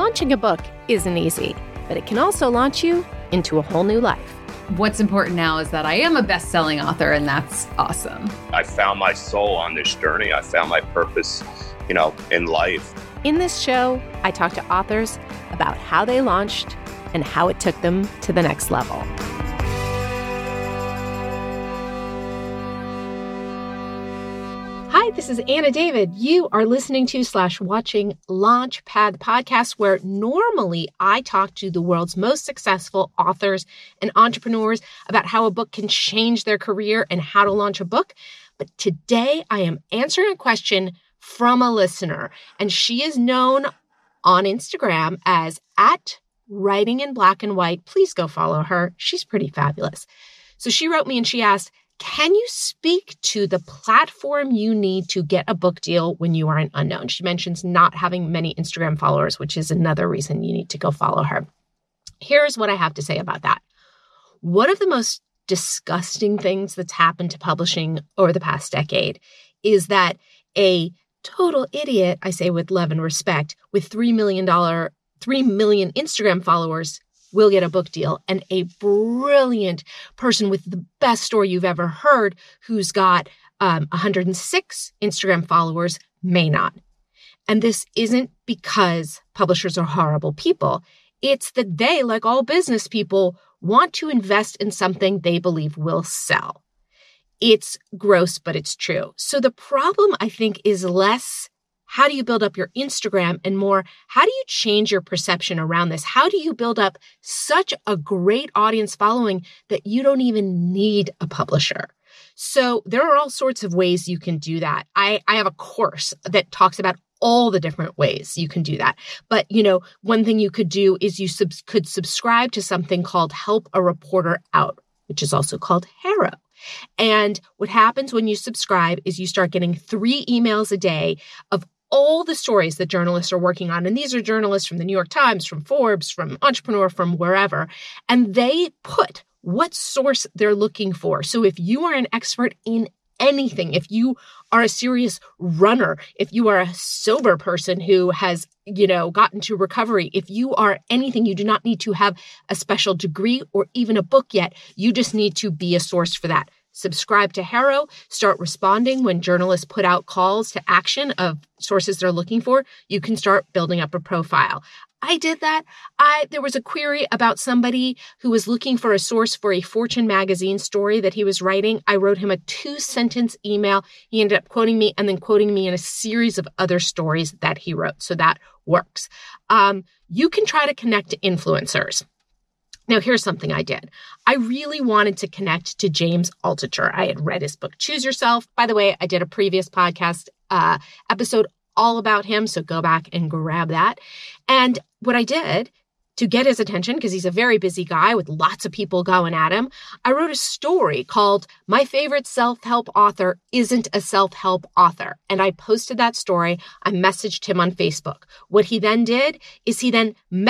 Launching a book isn't easy, but it can also launch you into a whole new life. What's important now is that I am a best-selling author, and that's awesome. I found my soul on this journey. I found my purpose, in life. In this show, I talk to authors about how they launched and how it took them to the next level. Hi, this is Anna David. You are listening to / watching Launchpad podcast, where normally I talk to the world's most successful authors and entrepreneurs about how a book can change their career and how to launch a book. But today I am answering a question from a listener, and she is known on Instagram as @writinginblackandwhite. Please go follow her. She's pretty fabulous. So she wrote me and she asked, can you speak to the platform you need to get a book deal when you are an unknown? She mentions not having many Instagram followers, which is another reason you need to go follow her. Here's what I have to say about that. One of the most disgusting things that's happened to publishing over the past decade is that a total idiot, I say with love and respect, with 3 million Instagram followers will get a book deal, and a brilliant person with the best story you've ever heard who's got 106 Instagram followers may not. And this isn't because publishers are horrible people. It's that they, like all business people, want to invest in something they believe will sell. It's gross, but it's true. So the problem, I think, is less how do you build up your Instagram and more, how do you change your perception around this? How do you build up such a great audience following that you don't even need a publisher? So there are all sorts of ways you can do that. I have a course that talks about all the different ways you can do that. But, one thing you could do is you could subscribe to something called Help a Reporter Out, which is also called HARO. And what happens when you subscribe is you start getting 3 emails a day of all the stories that journalists are working on. And these are journalists from the New York Times, from Forbes, from Entrepreneur, from wherever. And they put what source they're looking for. So if you are an expert in anything, if you are a serious runner, if you are a sober person who has, gotten to recovery, if you are anything, you do not need to have a special degree or even a book yet. You just need to be a source for that. Subscribe to HARO, start responding when journalists put out calls to action of sources they're looking for. You can start building up a profile. I did that. There was a query about somebody who was looking for a source for a Fortune magazine story that he was writing. I wrote him a 2-sentence email. He ended up quoting me and then quoting me in a series of other stories that he wrote. So that works. You can try to connect to influencers. Now, here's something I did. I really wanted to connect to James Altucher. I had read his book, Choose Yourself. By the way, I did a previous podcast episode all about him, so go back and grab that. And what I did to get his attention, because he's a very busy guy with lots of people going at him, I wrote a story called My Favorite Self-Help Author Isn't a Self-Help Author. And I posted that story. I messaged him on Facebook. What he then did is he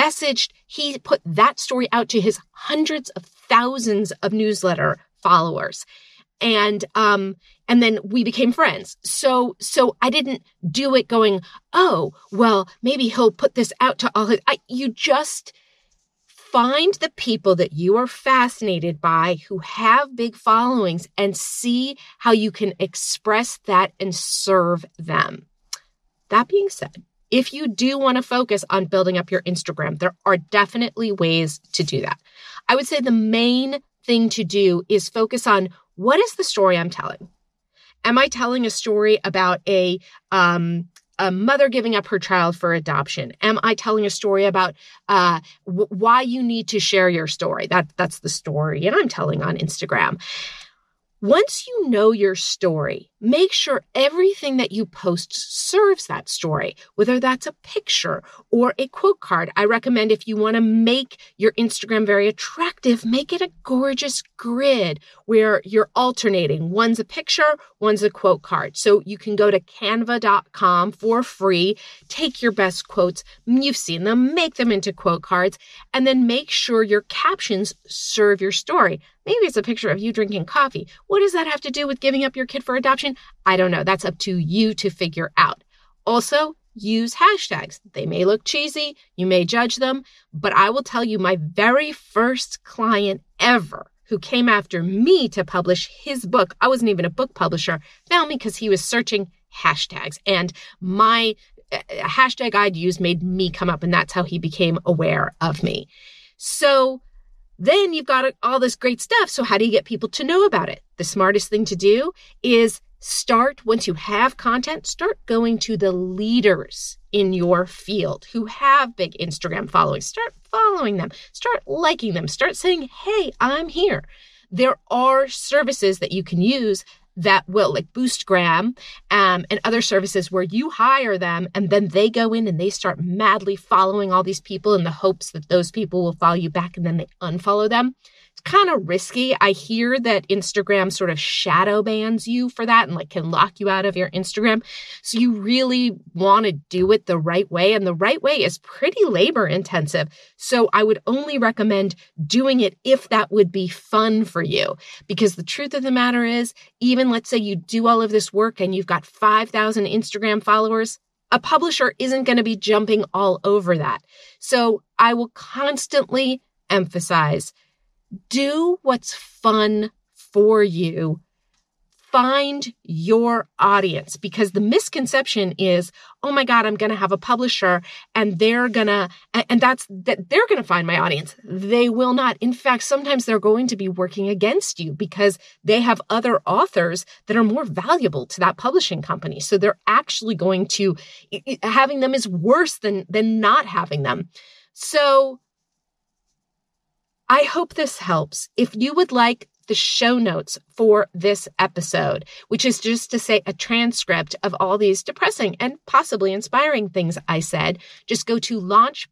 put that story out to his hundreds of thousands of newsletter followers. And then we became friends. So I didn't do it going, oh, well, maybe he'll put this out to all his, you just find the people that you are fascinated by who have big followings and see how you can express that and serve them. That being said, if you do want to focus on building up your Instagram, there are definitely ways to do that. I would say the main thing to do is focus on what is the story I'm telling? Am I telling a story about a mother giving up her child for adoption? Am I telling a story about why you need to share your story? That's the story, and I'm telling on Instagram. Once you know your story, make sure everything that you post serves that story, whether that's a picture or a quote card. I recommend if you want to make your Instagram very attractive, make it a gorgeous grid where you're alternating. One's a picture, one's a quote card. So you can go to canva.com for free, take your best quotes, you've seen them, make them into quote cards, and then make sure your captions serve your story. Maybe it's a picture of you drinking coffee. What does that have to do with giving up your kid for adoption? I don't know. That's up to you to figure out. Also, use hashtags. They may look cheesy. You may judge them, but I will tell you my very first client ever who came after me to publish his book, I wasn't even a book publisher, found me because he was searching hashtags. And my hashtag I'd used made me come up, and that's how he became aware of me. So then you've got all this great stuff. So how do you get people to know about it? The smartest thing to do is once you have content, start going to the leaders in your field who have big Instagram followings. Start following them, start liking them, start saying, hey, I'm here. There are services that you can use that will, like Boostgram and other services where you hire them and then they go in and they start madly following all these people in the hopes that those people will follow you back and then they unfollow them. It's kind of risky. I hear that Instagram sort of shadow bans you for that and like can lock you out of your Instagram. So you really want to do it the right way. And the right way is pretty labor intensive. So I would only recommend doing it if that would be fun for you. Because the truth of the matter is, even let's say you do all of this work and you've got 5,000 Instagram followers, a publisher isn't going to be jumping all over that. So I will constantly emphasize, do what's fun for you. Find your audience, because the misconception is, oh my God, I'm going to have a publisher and they're going to find my audience. They will not. In fact, sometimes they're going to be working against you because they have other authors that are more valuable to that publishing company. So they're actually going to, having them is worse than not having them. So I hope this helps. If you would like the show notes for this episode, which is just to say a transcript of all these depressing and possibly inspiring things I said, just go to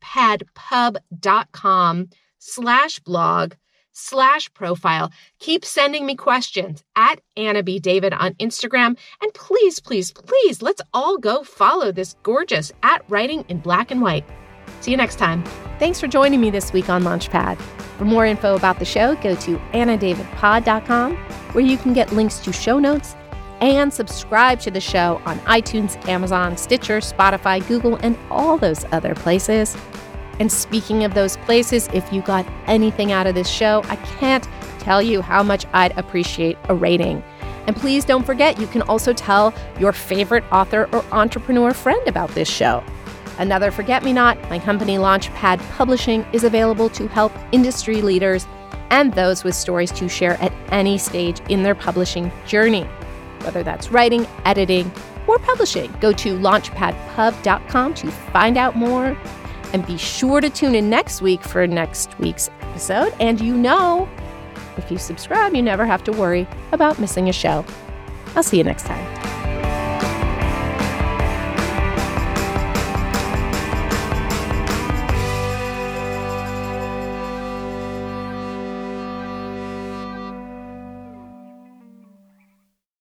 launchpadpub.com/blog/profile. Keep sending me questions at Anna B. David on Instagram. And please, please, please, let's all go follow this gorgeous @Writing in Black and White. See you next time. Thanks for joining me this week on Launchpad. For more info about the show, go to AnnaDavidPod.com, where you can get links to show notes and subscribe to the show on iTunes, Amazon, Stitcher, Spotify, Google, and all those other places. And speaking of those places, if you got anything out of this show, I can't tell you how much I'd appreciate a rating. And please don't forget, you can also tell your favorite author or entrepreneur friend about this show. Another forget-me-not, my company Launchpad Publishing is available to help industry leaders and those with stories to share at any stage in their publishing journey. Whether that's writing, editing, or publishing, go to launchpadpub.com to find out more. And be sure to tune in next week for next week's episode. And if you subscribe, you never have to worry about missing a show. I'll see you next time.